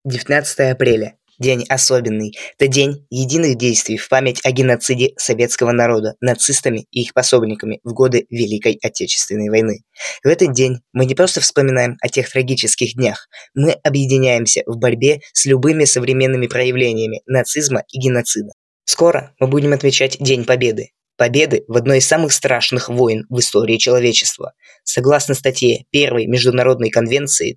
19 апреля. День особенный. Это день единых действий в память о геноциде советского народа нацистами и их пособниками в годы Великой Отечественной войны. В этот день мы не просто вспоминаем о тех трагических днях, мы объединяемся в борьбе с любыми современными проявлениями нацизма и геноцида. Скоро мы будем отмечать День Победы. Победы в одной из самых страшных войн в истории человечества. Согласно статье Первой Международной конвенции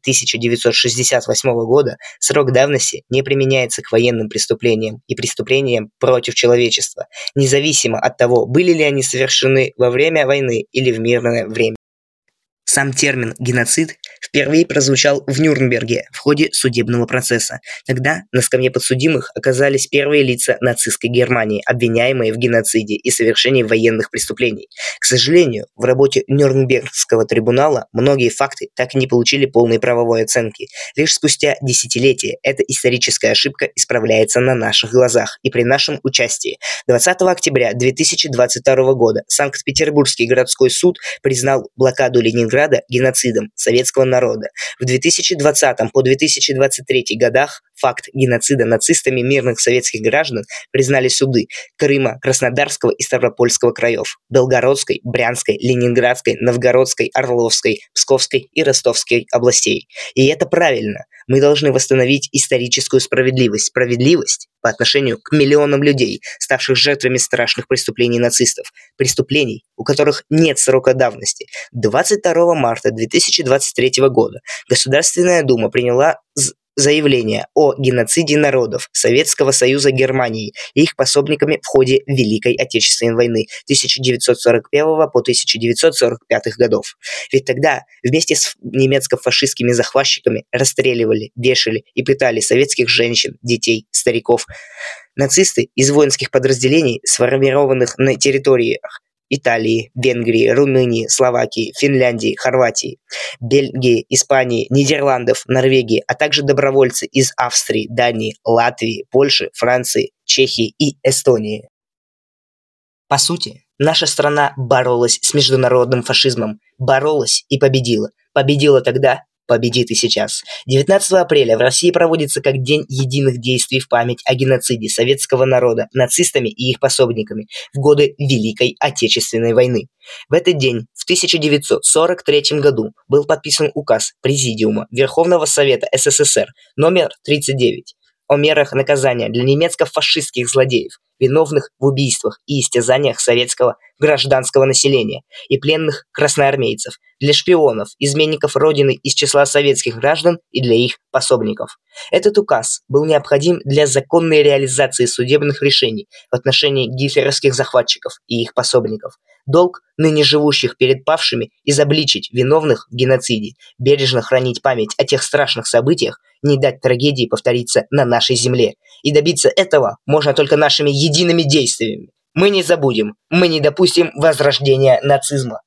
1968 года, срок давности не применяется к военным преступлениям и преступлениям против человечества, независимо от того, были ли они совершены во время войны или в мирное время. Сам термин «геноцид» впервые прозвучал в Нюрнберге в ходе судебного процесса. Тогда на скамье подсудимых оказались первые лица нацистской Германии, обвиняемые в геноциде и совершении военных преступлений. К сожалению, в работе Нюрнбергского трибунала многие факты так и не получили полной правовой оценки. Лишь спустя десятилетия эта историческая ошибка исправляется на наших глазах и при нашем участии. 20 октября 2022 года Санкт-Петербургский городской суд признал блокаду Ленинграда геноцидом советского народа. В 2020 по 2023 годах факт геноцида нацистами мирных советских граждан признали суды Крыма, Краснодарского и Ставропольского краев, Белгородской, Брянской, Ленинградской, Новгородской, Орловской, Псковской и Ростовской областей. И это правильно. Мы должны восстановить историческую справедливость. Справедливость по отношению к миллионам людей, ставших жертвами страшных преступлений нацистов. Преступлений, у которых нет срока давности. 22 марта 2023 года Государственная Дума приняла заявление о геноциде народов Советского Союза Германии и их пособниками в ходе Великой Отечественной войны 1941 по 1945 годов. Ведь тогда вместе с немецко-фашистскими захватчиками расстреливали, вешали и пытали советских женщин, детей, стариков. Нацисты из воинских подразделений, сформированных на территориях Италии, Венгрии, Румынии, Словакии, Финляндии, Хорватии, Бельгии, Испании, Нидерландов, Норвегии, а также добровольцы из Австрии, Дании, Латвии, Польши, Франции, Чехии и Эстонии. По сути, наша страна боролась с международным фашизмом, боролась и победила. Победила тогда, победит и сейчас. 19 апреля в России проводится как День единых действий в память о геноциде советского народа нацистами и их пособниками в годы Великой Отечественной войны. В этот день, в 1943 году, был подписан указ Президиума Верховного Совета СССР номер 39 о мерах наказания для немецко-фашистских злодеев, виновных в убийствах и истязаниях советского гражданского населения и пленных красноармейцев, для шпионов, изменников Родины из числа советских граждан и для их пособников. Этот указ был необходим для законной реализации судебных решений в отношении гитлеровских захватчиков и их пособников. Долг ныне живущих перед павшими изобличить виновных в геноциде, бережно хранить память о тех страшных событиях, не дать трагедии повториться на нашей земле. И добиться этого можно только нашими едиными действиями. Мы не забудем, мы не допустим возрождения нацизма.